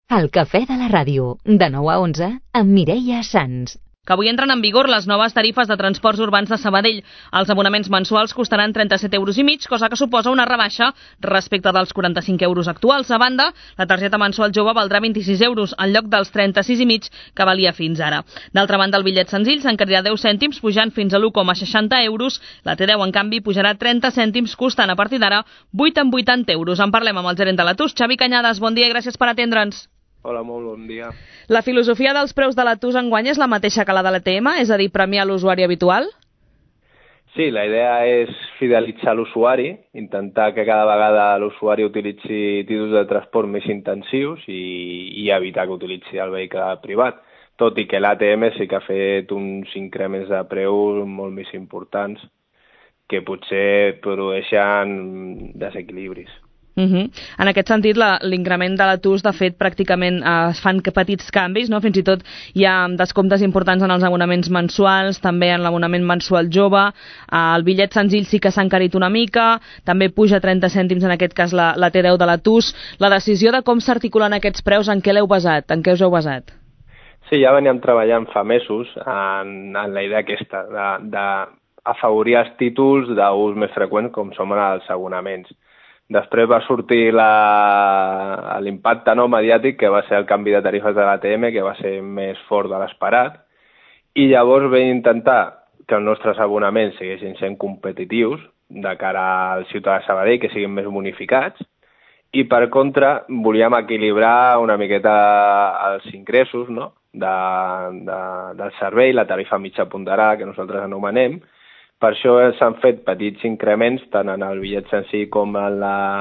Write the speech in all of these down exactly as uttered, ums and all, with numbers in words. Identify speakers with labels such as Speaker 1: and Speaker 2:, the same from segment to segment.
Speaker 1: El cafè de la ràdio, de nou a onze, amb Mireia Sans.
Speaker 2: Que avui entren en vigor les noves tarifes de transports urbans de Sabadell. Els abonaments mensuals costaran trenta-set euros i mig, cosa que suposa una rebaixa respecte dels quaranta-cinc euros actuals. A banda, la targeta mensual jove valdrà vint-i-sis euros en lloc dels trenta-sis i mig que valia fins ara. D'altra banda, el bitllet senzill s'encarirà deu cèntims, pujant fins a l'u coma seixanta euros. La T deu, en canvi, pujarà trenta cèntims, costant a partir d'ara vuit coma vuitanta euros. En parlem amb el gerent de l'A T U S, Xavi Cañadas. Bon dia i gràcies per atendre'ns.
Speaker 3: Hola, molt bon dia.
Speaker 2: La filosofia dels preus de l'A T U S enguany és la mateixa que la de l'A T M, és a dir, premiar l'usuari habitual?
Speaker 3: Sí, la idea és fidelitzar l'usuari, intentar que cada vegada l'usuari utilitzi títols de transport més intensius i, i evitar que utilitzi el vehicle privat, tot i que l'A T M sí que ha fet uns increments de preu molt més importants que potser produeixen desequilibris.
Speaker 2: Uh -huh. En aquest sentit, l'increment de l'A T U S, de fet, pràcticament eh, es fan petits canvis, no? Fins i tot hi ha descomptes importants en els abonaments mensuals, també en l'abonament mensual jove, eh, el bitllet senzill sí que s'ha encarit una mica, també puja trenta cèntims, en aquest cas la, la T deu de l'A T U S. La decisió de com s'articulen aquests preus, en què l'heu basat? En què us heu basat?
Speaker 3: Sí, ja veníem treballant fa mesos en, en la idea aquesta, d'afavorir els títols d'ús més freqüent, com som els abonaments. Després va sortir l'impacte no mediàtic, que va ser el canvi de tarifes de l'A T M, que va ser més fort de l'esperat, i llavors vam intentar que els nostres abonaments segueixin sent competitius de cara al ciutadà de Sabadell, que siguin més bonificats, i per contra volíem equilibrar una miqueta els ingressos, no? de, de, del servei, la tarifa mitja ponderada, que nosaltres anomenem. Per això s'han fet petits increments tant en el bitllet senzill com en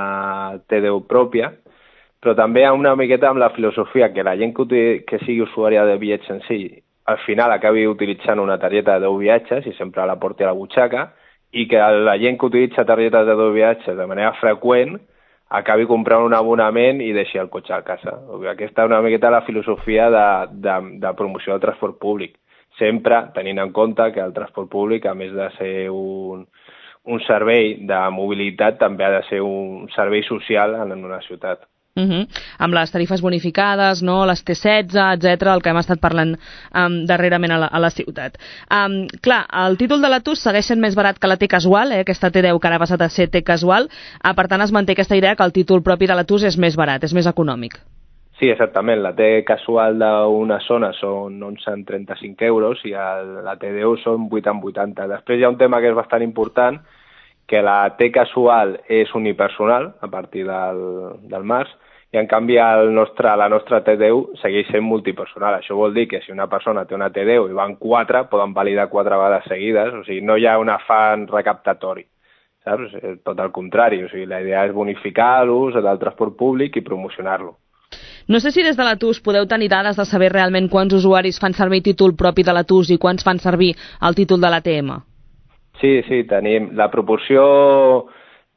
Speaker 3: la T deu pròpia, però també una miqueta amb la filosofia que la gent que, que sigui usuària de bitllet senzill al final acabi utilitzant una targeta de deu viatges i sempre la porti a la butxaca, i que la gent que utilitza targetes de deu viatges de manera freqüent acabi comprant un abonament i deixi el cotxe a casa. Aquesta és una miqueta la filosofia de, de, de promoció del transport públic. Sempre tenint en compte que el transport públic, a més de ser un, un servei de mobilitat, també ha de ser un servei social en una ciutat.
Speaker 2: Uh -huh. Amb les tarifes bonificades, no? Les T setze, etcètera, el que hem estat parlant um, darrerament a la, a la ciutat. Um, clar, el títol de l'A T U S segueix sent més barat que la T casual, eh? Aquesta T deu que ara ha passat a ser T casual, uh, per tant es manté aquesta idea que el títol propi de l'A T U S és més barat, és més econòmic.
Speaker 3: Sí, exactament. La T casual d'una zona són onze coma trenta-cinc euros i el, la T deu són vuit coma vuitanta. Després hi ha un tema que és bastant important, que la T casual és unipersonal a partir del, del març, i en canvi el nostre, la nostra T deu segueix sent multipersonal. Això vol dir que si una persona té una T deu i van quatre, poden validar quatre vegades seguides, o sigui, no hi ha un afany recaptatori, saps? Tot el contrari, o sigui, la idea és bonificar l'ús del transport públic i promocionar-lo.
Speaker 2: No sé si des de l'A T U S podeu tenir dades de saber realment quants usuaris fan servir títol propi de l'A T U S i quants fan servir el títol de l'A T M.
Speaker 3: Sí, sí, tenim. La proporció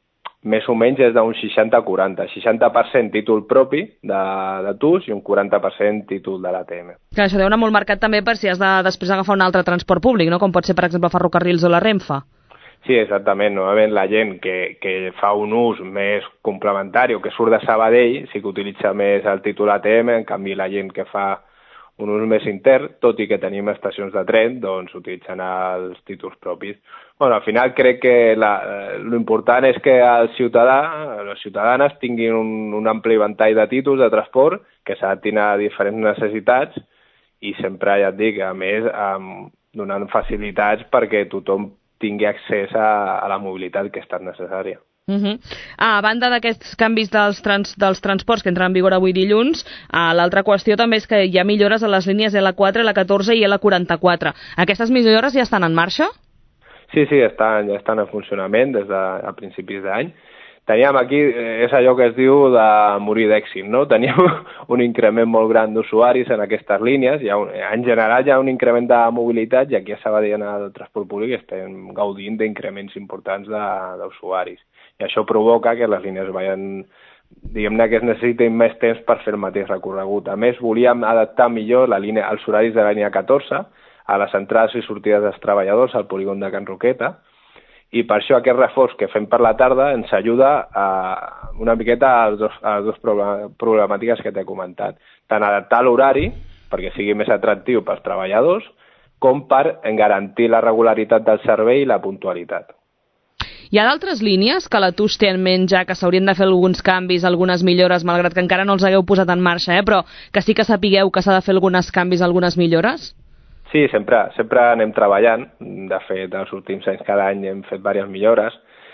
Speaker 3: més o menys és d'un seixanta a quaranta. seixanta per cent títol propi de, de T U S i un quaranta per cent títol de l'A T M.
Speaker 2: Clar, això deu anar molt marcat també per si has de després agafar un altre transport públic, no? Com pot ser, per exemple, Ferrocarrils o la Renfe.
Speaker 3: Sí, exactament. Normalment la gent que, que fa un ús més complementari o que surt de Sabadell sí que utilitza més el títol A T M, en canvi la gent que fa un ús més intern, tot i que tenim estacions de tren, doncs utilitzen els títols propis. Bueno, al final crec que l'important és que el ciutadà, les ciutadanes tinguin un, un ampli ventall de títols de transport que s'adaptin a diferents necessitats i sempre, ja et dic, a més, um, donant facilitats perquè tothom tingui accés a, a la mobilitat que és tan necessària.
Speaker 2: Uh -huh. A banda d'aquests canvis dels, trans, dels transports que entren en vigor avui dilluns, uh, l'altra qüestió també és que hi ha millores a les línies L quatre, L catorze i L quaranta-quatre. Aquestes millores ja estan en marxa?
Speaker 3: Sí, sí, estan, ja estan en funcionament des de a principis d'any. Teníem aquí, eh, és allò que es diu de morir d'èxit, no? Teníem un increment molt gran d'usuaris en aquestes línies, hi ha un, en general hi ha un increment de mobilitat i aquí a Sabadell en el transport públic estem gaudint d'increments importants d'usuaris. I això provoca que les línies vagin, diguem-ne que es necessitin més temps per fer el mateix recorregut. A més, volíem adaptar millor la línia, els horaris de la línia catorze a les entrades i sortides dels treballadors al polígon de Can Roqueta, i per això aquest reforç que fem per la tarda ens ajuda a una miqueta a les dues, a les dues problemàtiques que t'he comentat. Tant adaptar l'horari, perquè sigui més atractiu pels treballadors, com per garantir la regularitat del servei i la puntualitat.
Speaker 2: Hi ha d'altres línies que la T U S té en ment ja que s'haurien de fer alguns canvis, algunes millores, malgrat que encara no els hagueu posat en marxa, eh? Però que sí que sapigueu que s'ha de fer alguns canvis, algunes millores?
Speaker 3: Sí, sempre, sempre anem treballant. De fet, els últims anys cada any hem fet diverses millores.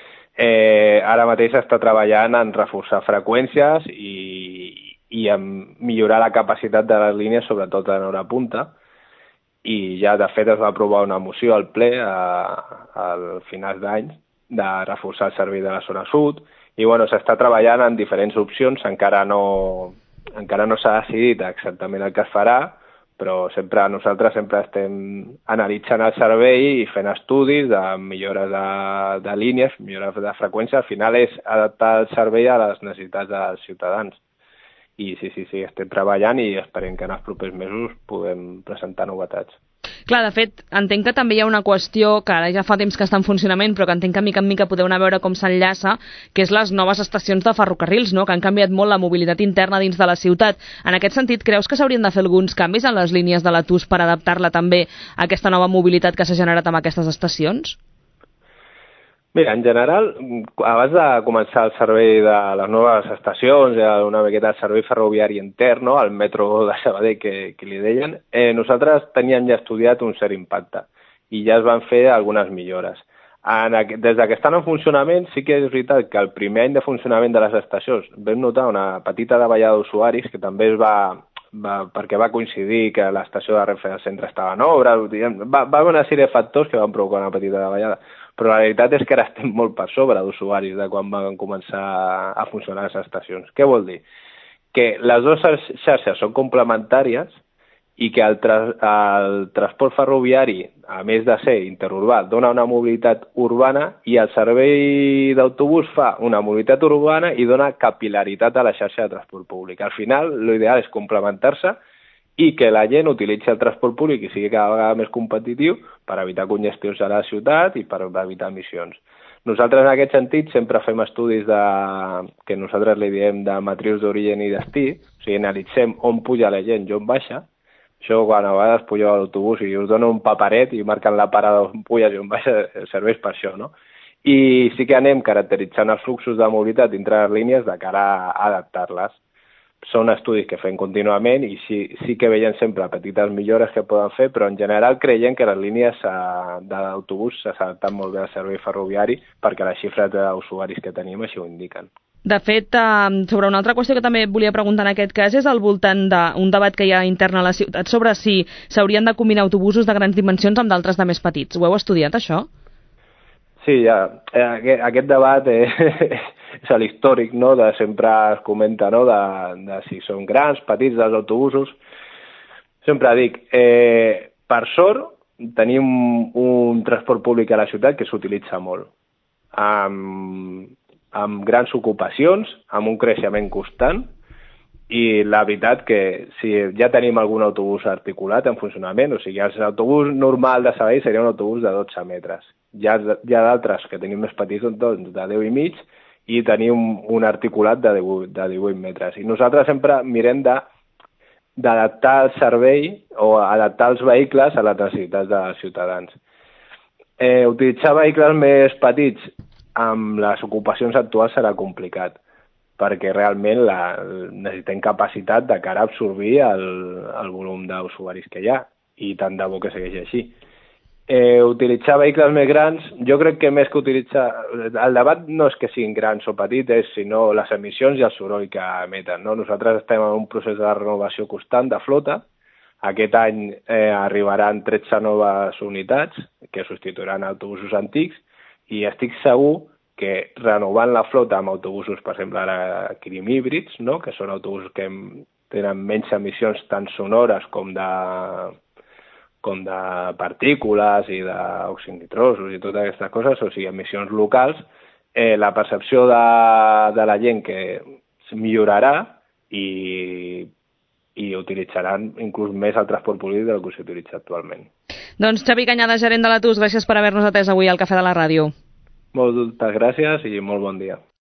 Speaker 3: Eh, ara mateix s'està treballant en reforçar freqüències i, i en millorar la capacitat de les línies, sobretot en hora punta. I ja, de fet, es va aprovar una moció al ple a, al finals d'any de reforçar el servei de la zona sud. I bueno, s'està treballant en diferents opcions. Encara no, encara no s'ha decidit exactament el que es farà, però sempre nosaltres sempre estem analitzant el servei i fent estudis de millores de, de línies, millores de freqüència. Al final és adaptar el servei a les necessitats dels ciutadans. I sí, sí, sí, estem treballant i esperem que en els propers mesos puguem presentar novetats.
Speaker 2: Clar, de fet, entenc que també hi ha una qüestió que ara ja fa temps que està en funcionament, però que entenc que mica en mica podeu anar a veure com s'enllaça, que és les noves estacions de ferrocarrils, no?, que han canviat molt la mobilitat interna dins de la ciutat. En aquest sentit, creus que s'haurien de fer alguns canvis en les línies de la T U S per adaptar-la també a aquesta nova mobilitat que s'ha generat amb aquestes estacions?
Speaker 3: Mira, en general, abans de començar el servei de les noves estacions, una miqueta el servei ferroviari intern, no?, el metro de Sabadell que, que li deien, eh, nosaltres teníem ja estudiat un cert impacte i ja es van fer algunes millores. En, des que estan en funcionament, sí que és veritat que el primer any de funcionament de les estacions vam notar una petita davallada d'usuaris que també es va, va, perquè va coincidir que l'estació de Renfe del centre estava en obra, va, va haver una sèrie de factors que van provocar una petita davallada. Però la veritat és que ara estem molt per sobre d'usuaris de quan van començar a funcionar les estacions. Què vol dir? Que les dues xarxes són complementàries i que el, tra el transport ferroviari, a més de ser interurbà, dona una mobilitat urbana i el servei d'autobús fa una mobilitat urbana i dona capilaritat a la xarxa de transport públic. Al final, l'ideal és complementar-se i que la gent utilitzi el transport públic i sigui cada vegada més competitiu per evitar congestions a la ciutat i per evitar emissions. Nosaltres, en aquest sentit, sempre fem estudis de, que nosaltres li diem de matrius d'origen i destí, o sigui, analitzem on puja la gent i on baixa. Això, quan a vegades pugeu a l'autobús i us donen un paperet i marquen la parada on puja i on baixa, serveix per això, no? I sí que anem caracteritzant els fluxos de mobilitat dintre les línies de cara a adaptar-les. Són estudis que fem contínuament i sí, sí que veiem sempre petites millores que poden fer, però en general creiem que les línies d'autobús s'adapten molt bé al servei ferroviari perquè les xifres d'usuaris que tenim així ho indiquen.
Speaker 2: De fet, sobre una altra qüestió que també volia preguntar en aquest cas és al voltant d'un debat que hi ha intern a la ciutat sobre si s'haurien de combinar autobusos de grans dimensions amb d'altres de més petits. Ho heu estudiat, això?
Speaker 3: Sí, ja. Aquest, aquest debat eh, és l'històric, no?, de sempre es comenta, no?, de, de si són grans, petits, dels autobusos. Sempre dic, eh, per sort, tenim un transport públic a la ciutat que s'utilitza molt, amb, amb grans ocupacions, amb un creixement constant, i la veritat que si ja tenim algun autobús articulat en funcionament, o sigui, l'autobús normal de Sabadell seria un autobús de dotze metres. Hi ha, hi ha d'altres que tenim més petits, doncs, de deu i mig, i tenim un articulat de divuit, de divuit metres. I nosaltres sempre mirem de d'adaptar el servei o adaptar els vehicles a les necessitats dels ciutadans. Eh, utilitzar vehicles més petits amb les ocupacions actuals serà complicat, perquè realment la, necessitem capacitat de cara a absorbir el, el volum d'usuaris que hi ha, i tant de bo que segueixi així. Eh, utilitzar vehicles més grans, jo crec que més que utilitzar... El debat no és que siguin grans o petits, és sinó les emissions i el soroll que emeten, no? Nosaltres estem en un procés de renovació constant de flota. Aquest any eh, arribaran tretze noves unitats que substituiran autobusos antics i estic segur que renovant la flota amb autobusos, per exemple, ara Kirim híbrids, no?, que són autobusos que tenen menys emissions tant sonores com de... com de partícules i d'òxids nitrosos i totes aquestes coses, o sigui, emissions locals, eh, la percepció de, de la gent que millorarà i, i utilitzaran inclús més el transport públic del que s'utilitza actualment.
Speaker 2: Doncs Xavi Cañada, gerent de la T U S, gràcies per haver-nos atès avui al Cafè de la Ràdio.
Speaker 3: Moltes gràcies i molt bon dia.